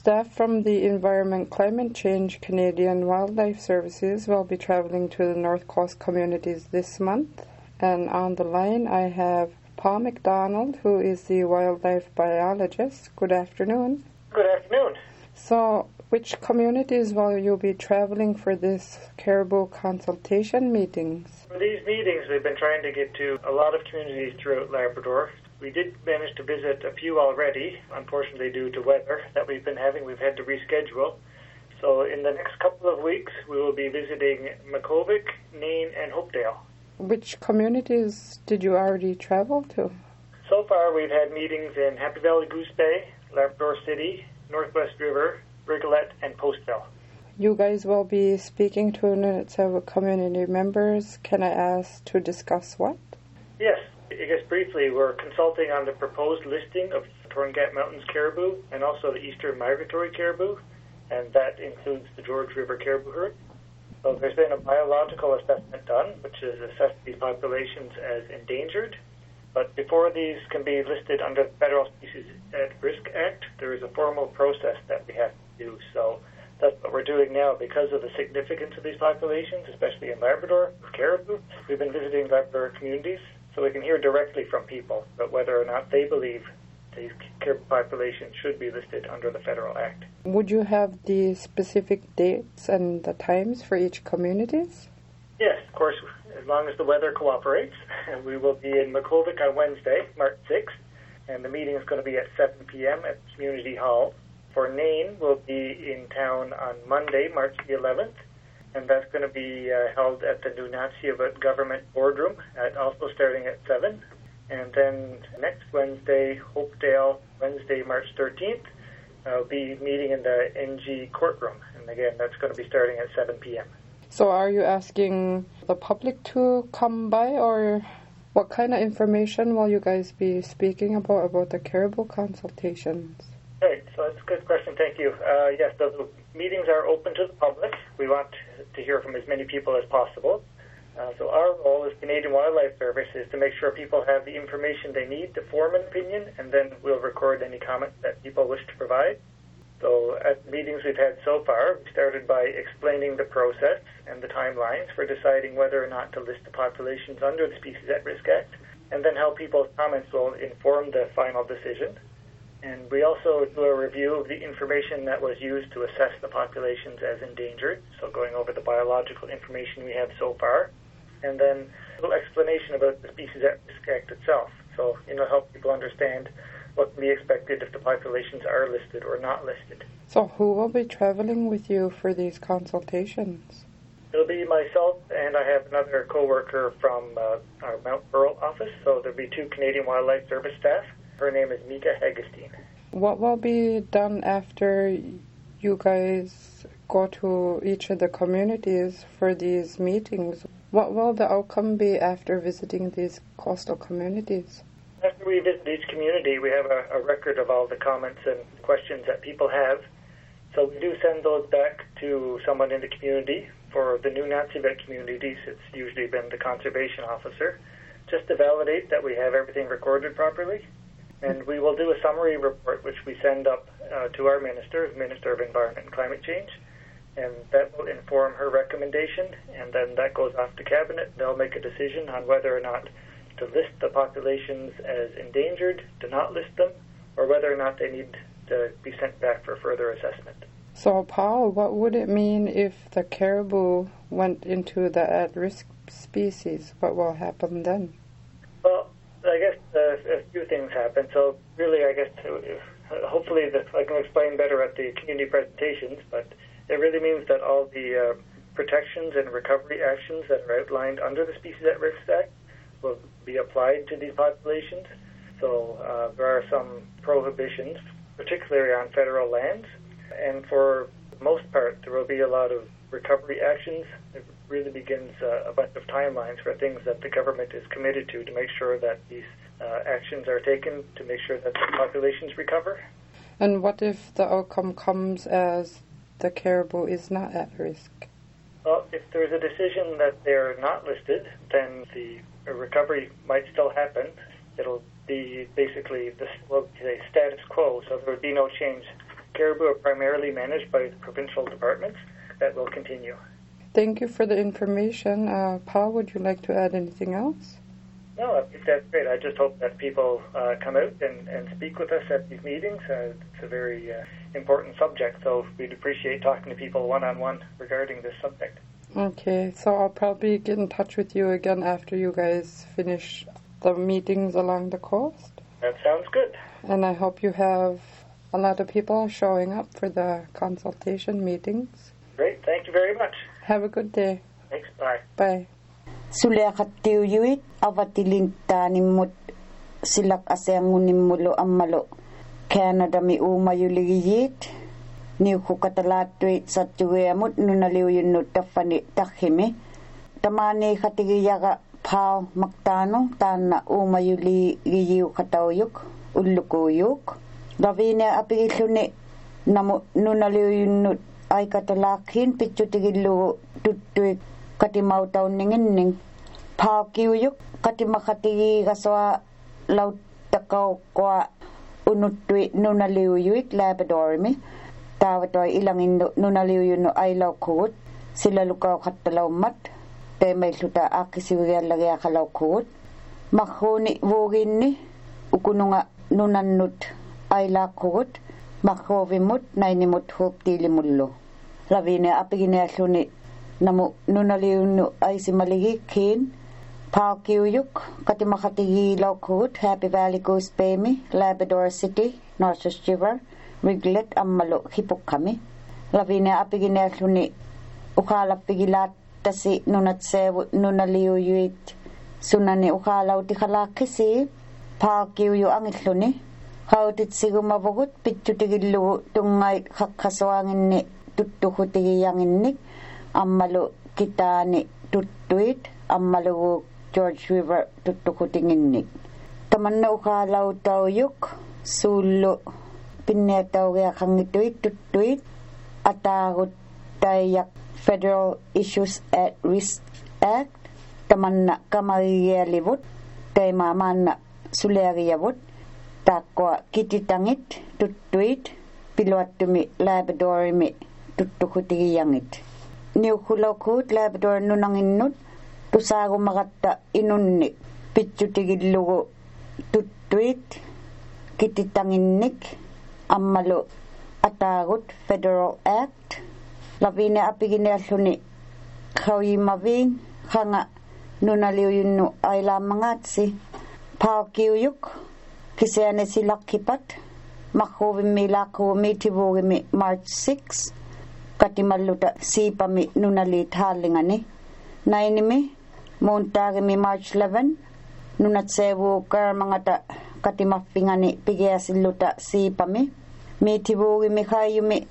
Staff from the Environment Climate Change Canadian Wildlife Services will be traveling to the North Coast communities this month. And on the line I have Paul McDonald, who is the wildlife biologist. Good afternoon. Good afternoon. So, which communities will you be traveling for this caribou consultation meetings? For these meetings, we've been trying to get to a lot of communities throughout Labrador. We did manage to visit a few already, unfortunately due to weather that we've been having. We've had to reschedule. So in the next couple of weeks, we will be visiting Makkovik, Nain, and Hopedale. Which communities did you already travel to? So far, we've had meetings in Happy Valley Goose Bay, Labrador City, Northwest River, Rigolet, and Postville. You guys will be speaking to several community members. Can I ask to discuss what? Yes. I guess briefly, we're consulting on the proposed listing of Torngat Mountains caribou and also the eastern migratory caribou, and that includes the George River caribou herd. So there's been a biological assessment done, which has assessed these populations as endangered. But before these can be listed under the Federal Species at Risk Act, there is a formal process that we have to do. So that's what we're doing now because of the significance of these populations, especially in Labrador, caribou. We've been visiting Labrador communities so we can hear directly from people about whether or not they believe these caribou populations should be listed under the Federal Act. Would you have the specific dates and the times for each communities? Yes, of course, as long as the weather cooperates. We will be in Makkovik on Wednesday, March 6th, and the meeting is going to be at 7 p.m. at Community Hall. For Nain, we'll be in town on Monday, March the 11th, and that's going to be held at the Nunatsiavut Government Boardroom, also starting at 7. And then next Wednesday, Hopedale, Wednesday, March 13th, I'll be meeting in the NG courtroom. And again, that's going to be starting at 7 p.m. So are you asking the public to come by, or what kind of information will you guys be speaking about the caribou consultations? Right, so that's a good question, thank you. Yes, the meetings are open to the public. We want to hear from as many people as possible. So our role as Canadian Wildlife Service is to make sure people have the information they need to form an opinion, and then we'll record any comments that people wish to provide. So at meetings we've had so far, we started by explaining the process and the timelines for deciding whether or not to list the populations under the Species at Risk Act, and then how people's comments will inform the final decision. And we also do a review of the information that was used to assess the populations as endangered, so going over the biological information we have so far, and then a little explanation about the Species at Risk Act itself, so help people understand what can be expected if the populations are listed or not listed. So who will be traveling with you for these consultations? It'll be myself, and I have another co-worker from our Mount Pearl office, so there'll be 2 Canadian Wildlife Service staff. Her name is Mika Hagestein. What will be done after you guys go to each of the communities for these meetings? What will the outcome be after visiting these coastal communities? After we visit each community, we have a record of all the comments and questions that people have. So we do send those back to someone in the community. For the Nunatsiavut communities, it's usually been the conservation officer, just to validate that we have everything recorded properly. And we will do a summary report, which we send up to our Minister of Environment and Climate Change, and that will inform her recommendation, and then that goes off to Cabinet. They'll make a decision on whether or not to list the populations as endangered, to not list them, or whether or not they need to be sent back for further assessment. So, Paul, what would it mean if the caribou went into the at-risk species? What will happen then? Well, I guess a few things happen. So really, I guess, hopefully I can explain better at the community presentations, but it really means that all the protections and recovery actions that are outlined under the Species at Risk Act will be applied to these populations. So there are some prohibitions, particularly on federal lands, and for the most part, there will be a lot of recovery actions. It really begins a bunch of timelines for things that the government is committed to make sure that these actions are taken to make sure that the populations recover. And what if the outcome comes as the caribou is not at risk? Well, if there's a decision that they're not listed, then the recovery might still happen. It'll be basically the status quo, so there would be no change caribou are primarily managed by the provincial departments. That will continue. Thank you for the information. Paul, would you like to add anything else? No, I think that's great. I just hope that people come out and speak with us at these meetings. It's a very important subject, so we'd appreciate talking to people one-on-one regarding this subject. Okay, so I'll probably get in touch with you again after you guys finish the meetings along the coast. That sounds good. And I hope you have a lot of people showing up for the consultation meetings. Great, thank you very much. Have a good day. Thanks, bye. Bye. Suleakattiuyuit avatilintaanimmut silak aseangunimmulo ammalo Canada mi umayuligiyit niukukatalaatuit sattugeamut nunaliuyunnut taffani takhimi tamani khatigiyaga Paul Macdonald taanna umayuligiyu katauyuk ullukuyuk ravine apigilluni namu nunaliuyunnut aikatalaakhin pitsutigillugu tuttuik katimautaunninginning Paul-kiuyuk katimakhatigi gaswa lautakau kwa unuttui nunaliuyuit Labradorimi taawatoi ilanginnu nunaliuyunnu ailaukkugut silalukau khattalaumat teemailluta aakkisivigiallagiaqalaukkugut marruuni vuugiinni ukununga nunannut ailaakkugut marruuvimut nainimut huuptiilimullu ravine apiginealluni namu nunaliunnu aisimaligikkiin Paul-kiuyuk katimakhatigi-laukkugut Happy Valley Goose Baymi Labrador City Northwest River Riglet ammalu hipukkami lavine apiginealluni uqaalappigilaаттasi nunatseevu nunaliuyuit sunani uqaalautikhalaakkisi Paul-kiuyu angilluni hautitsiigumavugut pitsutigillugu tungait khakkasuanginni tuttuhutigiyanginnik ammalu kitaani tuttuit ammalugu George River tuttuhutinginnik tamanna uqaalautauyuk suullu pinniataugiaqangituit tuttuit ataagut taiyak Federal Issues at Risk Act tamanna kamagigialivut taimaamaanna suleagiyavut taakkua kititangit tuttuit piluattumi Labradorimi tuttuhutigiyangit niukhulaukkuut Labrador nunanginnut tusaagummaqatta inunnik pitsutigillugu tuttuit kititanginnik ammalu ataagut Federal Act lavine apiginealluni khawimavin khanga nunaliuyunnu ailaammangaatsi Paul-kiuyuk kiseane silakkipat makhuuvimmiilaakkuumiitivuugimi March 6 katimalluta siipami nunaliit haallingani nainimi muuntaagimi March 11 nunatseevu karmangata katimaffingani pigiasilluta siipami miitivuugimi khaayumi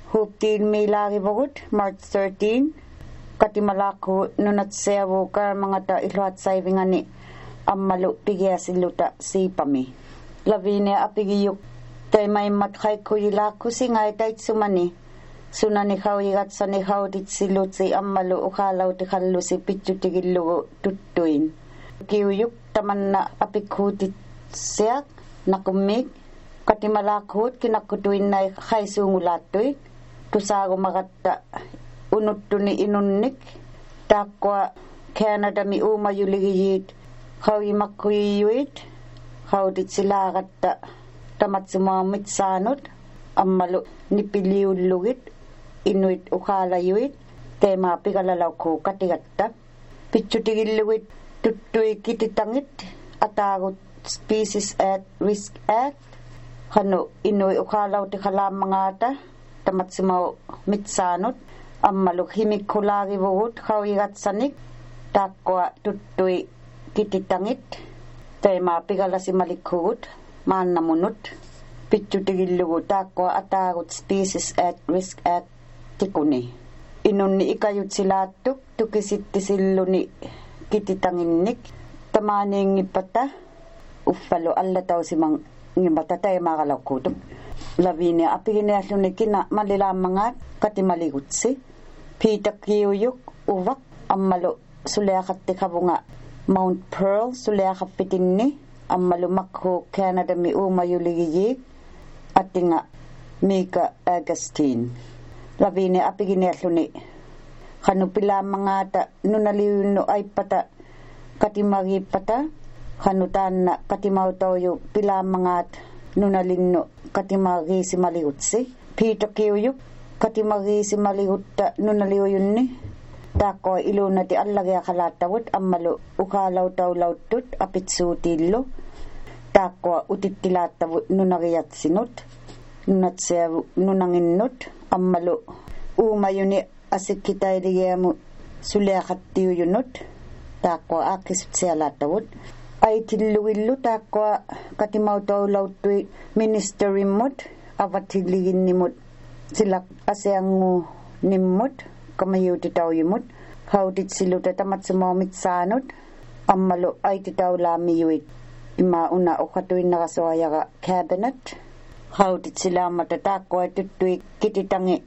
huuptiilmiilaagivugut March 13 katimalaakku nunatseevu karmangata illuatsaivingani ammalu pigiasilluta siipami lavine apigiyuk taimaimmat khaikkuyilaakkusi ngaitaitsumani sunani khawyigatsani khawtitsilutsi ammalu uqaalautikhallusi pitsutigillugu tuttuin kiuyuk tamanna apikhuutitsiaq nakummik katimalaakkuut kinakkutuinnai khaisuungulaattuit tusaagumaqatta unuttuni inunnik taakkua Canada mi uumayuligiyit khawyimakkuyiyuit khawtitsilaaqatta tamatsimuamit saanut ammalu nipiliullugit inuit uqaalayuit teema pigalalaukku katigatta pitsutigillugut tuttui kititangit ataagut Species at Risk Act hanu inui uqaalautikhalaammangata tamatsimau mitsaanut ammalu himikkulagivugut khawyigatsanik taakkua tuttui kititangit teema pigalasimalikkugut maannamunut pitsutigillugu taakkua ataagut Species at Risk Act tikuni inunni ikayutsilaattuk tukisittisilluni kititanginnik tamaaniingippata uffalo allatausimang ngimata taimaqalakkuutuk lavine apiginealluni kina malilaammangaat katimaligutsi piitakkiuyuk uvak ammalu suleaqattikhavunga Mount Pearl suleaqappitinni ammalu makhu Canada mi uumayuligiyik atinga Mika Agustin. Lavine apiginealluni. Kanupila mangata nunaliuno aipata katimagipata. Kanutanna katimautoyu pila mangat nunalinno katimagisi maligutsi. Pito kiyuyuk katimagisi maligutta nunaliuyunni. Tako ilunati allagya kalatawut ammalu ukalaw tawlawtut apitsuutillo. Tako utittilaatawut nunagiyatsinut. Nunatseavu nunanginnut ammalu umayuni asikitayliyamu suliakattiyuyunut. Tako akisutsealaatawut. Ay tilluillu takwa katimautawlawtui ministerimmut avatiliginnimut sila aseangu nimmut kamayutitawyimut hautit siluta tamatsumaumit saanut ammalu ay titawlamiyuit ima una ukatuin nakasoayaga cabinet hautit sila matatakwa tutui kititangi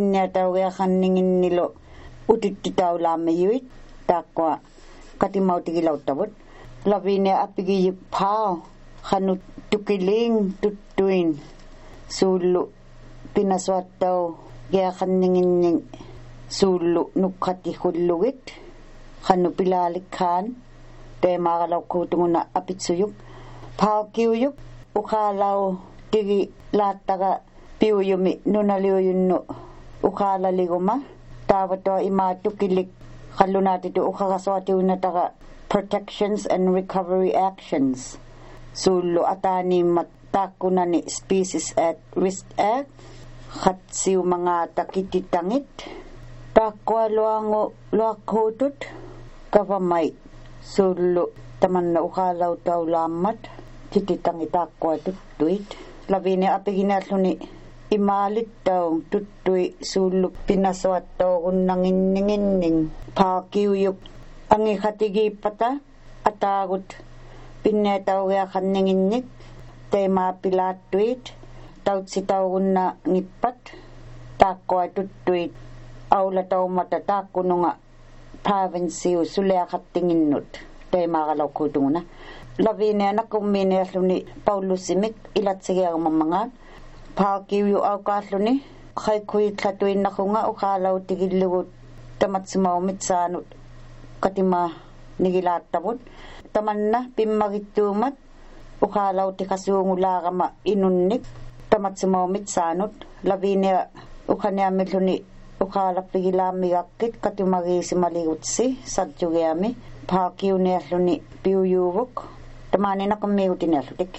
pinnatawyakanninginnilo utittitawlamiyuit takwa katimautigilawtawut Lavine apigiyuk pao kanut tukiling tutuin sulu pinaswataw yakanninginning sulu nukkati hullugit kanu pilalikhan te makalaw kutunguna apitsuyuk pao kiyuyuk ukalaw tigi lataga piyuyumi nunaliuyunno ukalaliguma tawato ima tukilik kalunatitu ukakaswatiunataga Protections and Recovery Actions. Sulu atani matakunani Species at Risk Act. Katsiw mga takititangit. Takwa luango luakutut. Kavamay. Sulu taman na ukalaw tawlamat. Kititangit takwa tutuit. Lavine apiginatlo imalit daw tutuit sulu pinaswat daw unanginninginning. Pakiuyuk. Ang ikatigi pata atagot pinetawya kanninginnik tema pilatuit taut sitawun na ngipat takwa tutuit awla taw matatakuno nga province sulya katinginnut tema kalaw kutunguna Lavine nakumine asluni Paulo Simik ilat sige ang mamanga pakiw yu awkasluni kay kuy tlatuin na kunga ukalaw tigillugot tamatsumaumit sanut katima nigilatabot tamanna pimmagitumat ukalaw ti kasungula kama inunnik tamatsumawmit sanut Lavine ukanya meluni ukala pigilami akit katimagisi maligutsi sadyugami pakiw ni asluni piyuyubok tamani na kumiutin aslutik